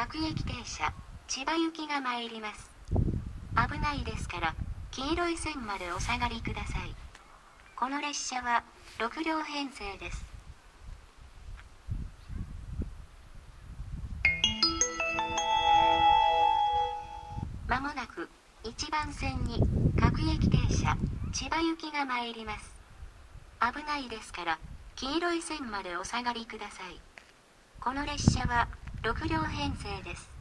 各駅停車、千葉行きが参ります。危ないですから、黄色い線までお下がりください。この列車は6両編成です。まもなく1番線に各駅停車、千葉行きが参ります。危ないですから、黄色い線までお下がりください。この列車は6両編成です。